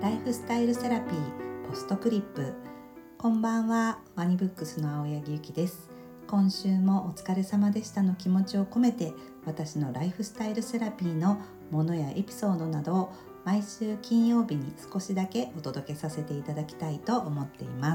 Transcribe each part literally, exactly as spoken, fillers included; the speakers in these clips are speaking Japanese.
ライフスタイルセラピーポストクリップ。こんばんは、ワニブックスの青柳ゆきです。今週もお疲れ様でしたの気持ちを込めて、私のライフスタイルセラピーのものやエピソードなどを毎週金曜日に少しだけお届けさせていただきたいと思っています。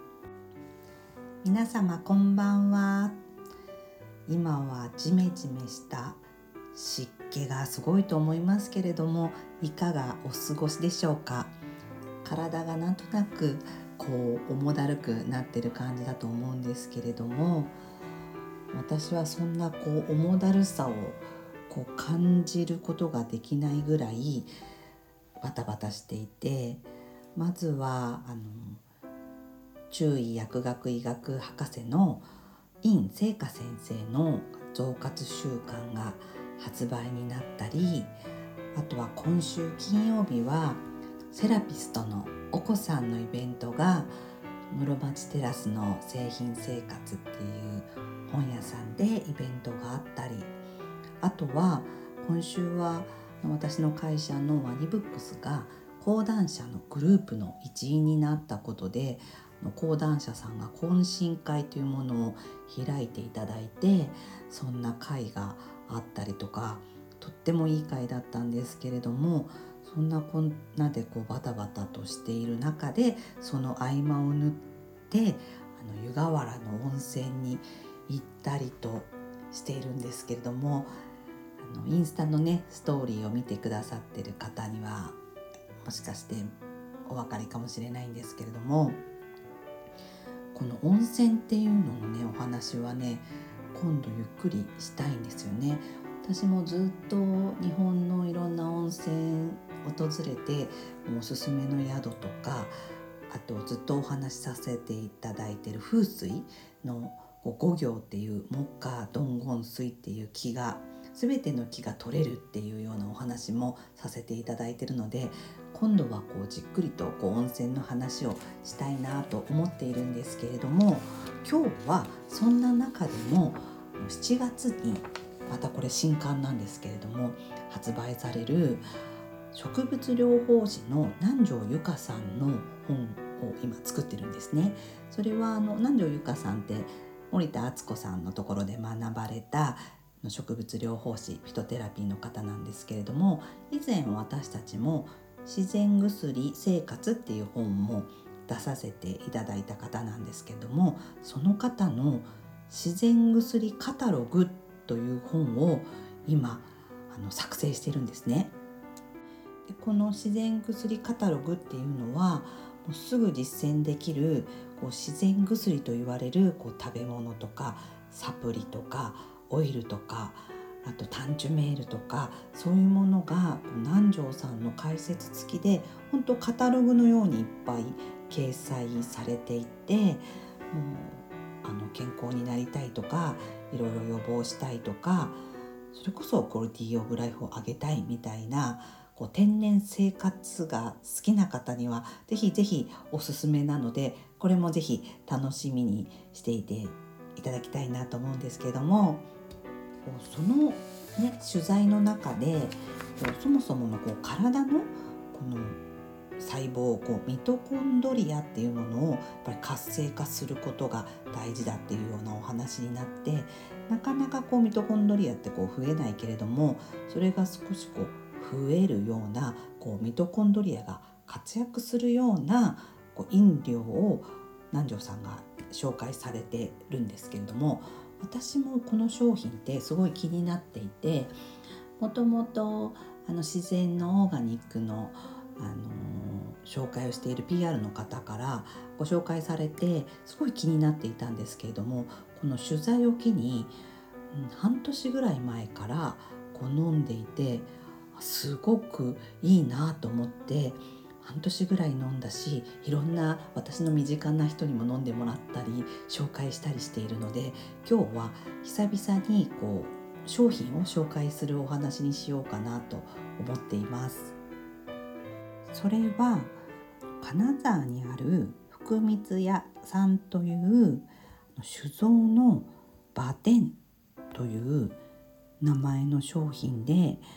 皆様こんばんは。今はジメジメした湿気がすごいと思いますけれども、いかがお過ごしでしょうか。体がなんとなくこう重だるくなってる感じだと思うんですけれども、私はそんなこう重だるさをこう感じることができないぐらいバタバタしていて、まずはあの中医薬学医学博士の尹聖華先生の増活習慣が発売になったり、あとは今週金曜日はセラピストのお子さんのイベントが室町テラスの製品生活っていう本屋さんでイベントがあったり、あとは今週は私の会社のワニブックスが講談社のグループの一員になったことで、講談社さんが懇親会というものを開いていただいて、そんな会があったりとか、とってもいい会だったんですけれども、そんなこんなでこうバタバタとしている中で、その合間を縫ってあの湯河原の温泉に行ったりとしているんですけれども、あのインスタのねストーリーを見てくださってる方にはもしかしてお分かりかもしれないんですけれども、この温泉っていうののねお話はね、今度ゆっくりしたいんですよね。私もずっと日本のいろんな温泉訪れて、おすすめの宿とか、あとずっとお話しさせていただいている風水の五行っていう木火土金水っていう木が、全ての木が取れるっていうようなお話もさせていただいているので、今度はこうじっくりとこう温泉の話をしたいなと思っているんですけれども、今日はそんな中でもしちがつにまたこれ新刊なんですけれども発売される植物療法士の南條由香さんの本を今作ってるんですね。それはあの南條由香さんって森田敦子さんのところで学ばれた植物療法士、フィトテラピーの方なんですけれども、以前私たちも自然薬生活っていう本も出させていただいた方なんですけれども、その方の自然薬カタログという本を今あの作成しているんですね。でこの自然薬カタログっていうのはもうすぐ実践できるこう自然薬と言われるこう食べ物とかサプリとかオイルとか、あとタンチュメールとか、そういうものが南條さんの解説付きで本当カタログのようにいっぱい掲載されていて、もうあの健康になりたいとか、いろいろ予防したいとか、それこそクオリティオブライフを上げたいみたいなこう天然生活が好きな方にはぜひぜひおすすめなので、これもぜひ楽しみにしていていただきたいなと思うんですけれども、その、ね、取材の中でそもそものこう体のこの細胞、こうミトコンドリアっていうものをやっぱり活性化することが大事だっていうようなお話になって、なかなかこうミトコンドリアってこう増えないけれども、それが少しこう増えるようなこうミトコンドリアが活躍するようなこう飲料を南條さんが紹介されてるんですけれども、私もこの商品ってすごい気になっていて、もともとあの自然のオーガニックの、あのー、紹介をしている ピーアール の方からご紹介されてすごい気になっていたんですけれども、この取材を機に、うん、半年ぐらい前からこう飲んでいて、すごくいいなと思って半年ぐらい飲んだし、いろんな私の身近な人にも飲んでもらったり紹介したりしているので、今日は久々にこう商品を紹介するお話にしようかなと思っています。それは金沢にある福光屋さんという酒造のバテンという名前の商品で、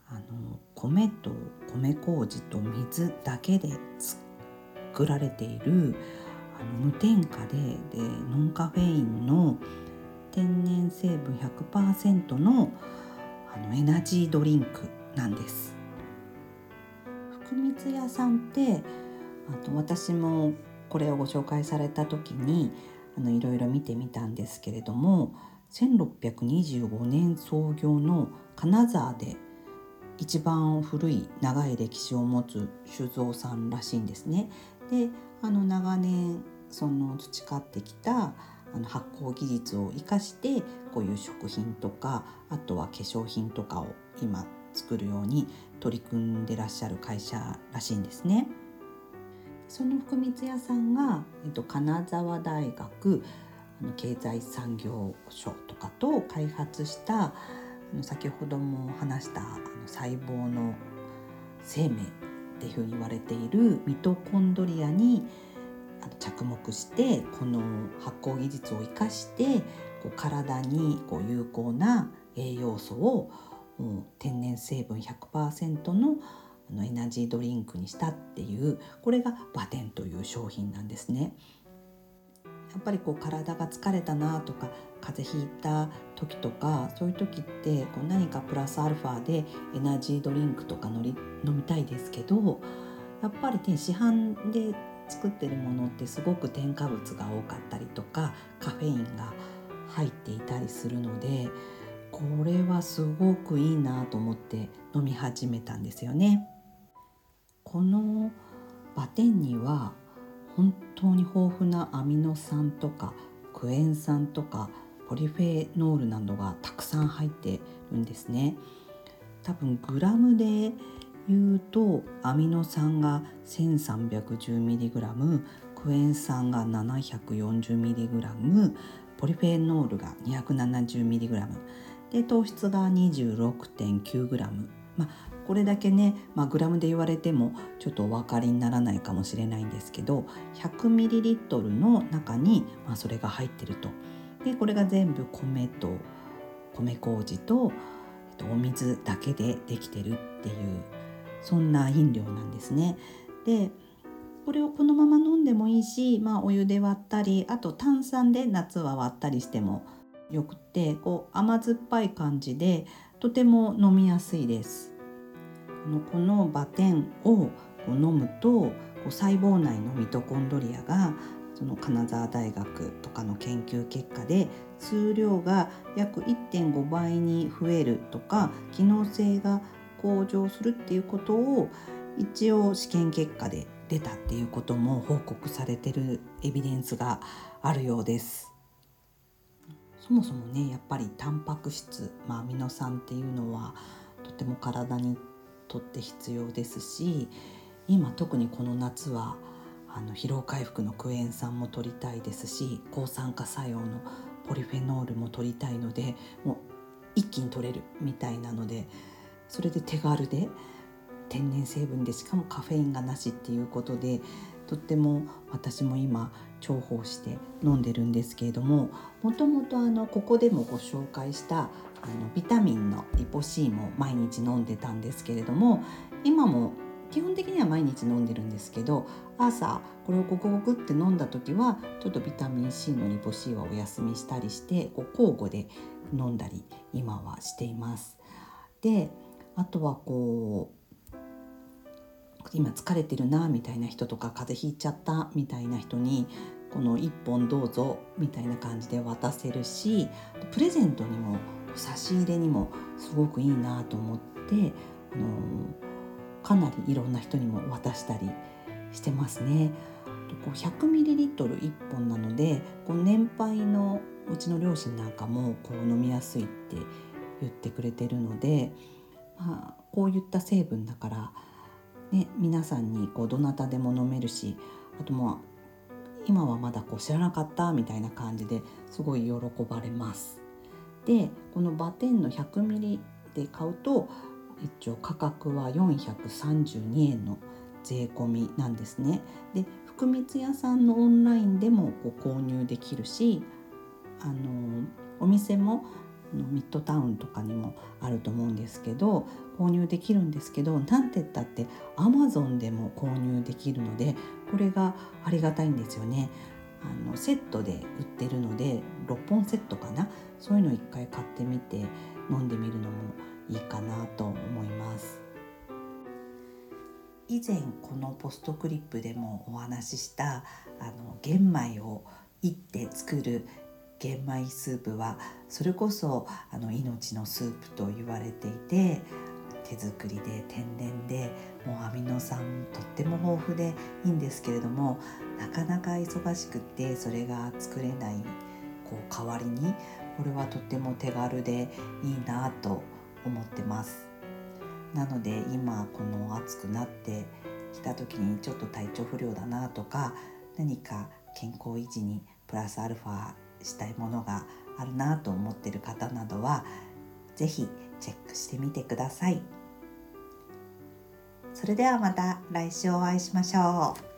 あの米と米麹と水だけで作られているあの無添加で、でノンカフェインの天然成分 ひゃくパーセント の, あのエナジードリンクなんです。福光屋さんってあと私もこれをご紹介された時にあのいろいろ見てみたんですけれども、せんろっぴゃくにじゅうごねん創業の金沢で一番古い長い歴史を持つ酒造さんらしいんですね。であの長年その培ってきたあの発酵技術を生かしてこういう食品とかあとは化粧品とかを今作るように取り組んでらっしゃる会社らしいんですね。その福光屋さんが、えっと、金沢大学あの経済産業省とかと開発したあの先ほども話したあの細胞の生命っていうふうに言われているミトコンドリアにあの着目して、この発酵技術を生かしてこう体にこう有効な栄養素をもう天然成分 ひゃくパーセント のあのエナジードリンクにしたっていう、これがバテンという商品なんですね。やっぱりこう体が疲れたなとか風邪ひいた時とか、そういう時ってこう何かプラスアルファでエナジードリンクとかのり飲みたいですけど、やっぱりね市販で作ってるものってすごく添加物が多かったりとかカフェインが入っていたりするので、これはすごくいいなと思って飲み始めたんですよね。このバテンには本当に豊富なアミノ酸とかクエン酸とかポリフェノールなどがたくさん入ってるんですね。多分グラムで言うとアミノ酸が せんさんびゃくじゅうミリグラム、クエン酸が ななひゃくよんじゅうミリグラム、ポリフェノールが にひゃくななじゅうミリグラム で糖質が にじゅうろくてんきゅうグラム。まあこれだけね、まあ、グラムで言われてもちょっとお分かりにならないかもしれないんですけど、 ひゃくミリリットル の中に、まあ、それが入ってると。でこれが全部米と米麹と、えっと、お水だけでできてるっていう、そんな飲料なんですね。でこれをこのまま飲んでもいいし、まあ、お湯で割ったり、あと炭酸で夏は割ったりしてもよくて、こう甘酸っぱい感じでとても飲みやすいです。このバテンを飲むとこう細胞内のミトコンドリアがその金沢大学とかの研究結果で数量が約 いってんご 倍に増えるとか機能性が向上するっていうことを一応試験結果で出たっていうことも報告されてるエビデンスがあるようです。そもそもねやっぱりタンパク質、まあ、アミノ酸っていうのはとても体にとって必要ですし、今特にこの夏はあの疲労回復のクエン酸も取りたいですし、抗酸化作用のポリフェノールも取りたいので、もう一気に取れるみたいなので、それで手軽で天然成分でしかもカフェインがなしっていうことで、とっても私も今重宝して飲んでるんですけれども、もともとあのここでもご紹介したあのビタミンのリポ C も毎日飲んでたんですけれども、今も基本的には毎日飲んでるんですけど、朝これをゴクゴクって飲んだ時はちょっとビタミン C のリポ C はお休みしたりして、こう交互で飲んだり今はしています。であとはこう今疲れてるなみたいな人とか、風邪ひいちゃったみたいな人にこのいっぽんどうぞみたいな感じで渡せるし、プレゼントにも差し入れにもすごくいいなと思って、あのかなりいろんな人にも渡したりしてますね。こう ひゃくミリリットルいっぽんなので、こう年配のうちの両親なんかもこう飲みやすいって言ってくれてるので、まあ、こういった成分だからね、皆さんにこうどなたでも飲めるし、あともう今はまだこう知らなかったみたいな感じですごい喜ばれます。でこのバテンの ひゃくミリ で買うと一応価格はよんひゃくさんじゅうにえんの税込みなんですね。で福光屋さんのオンラインでもこう購入できるし、あのお店もミッドタウンとかにもあると思うんですけど、購入できるんですけど、なんて言ったって アマゾン でも購入できるので、これがありがたいんですよね。あのセットで売ってるのでろっぽんセットかな、そういうのを一回買ってみて飲んでみるのもいいかなと思います。以前このポストクリップでもお話ししたあの玄米をいって作る玄米スープは、それこそあの命のスープと言われていて、手作りで天然でもうアミノ酸とっても豊富でいいんですけれども、なかなか忙しくってそれが作れないこう代わりに、これはとっても手軽でいいなと思ってます。なので今この暑くなってきた時にちょっと体調不良だなとか、何か健康維持にプラスアルファしたいものがあるなと思っている方などは、ぜひチェックしてみてください。それではまた来週お会いしましょう。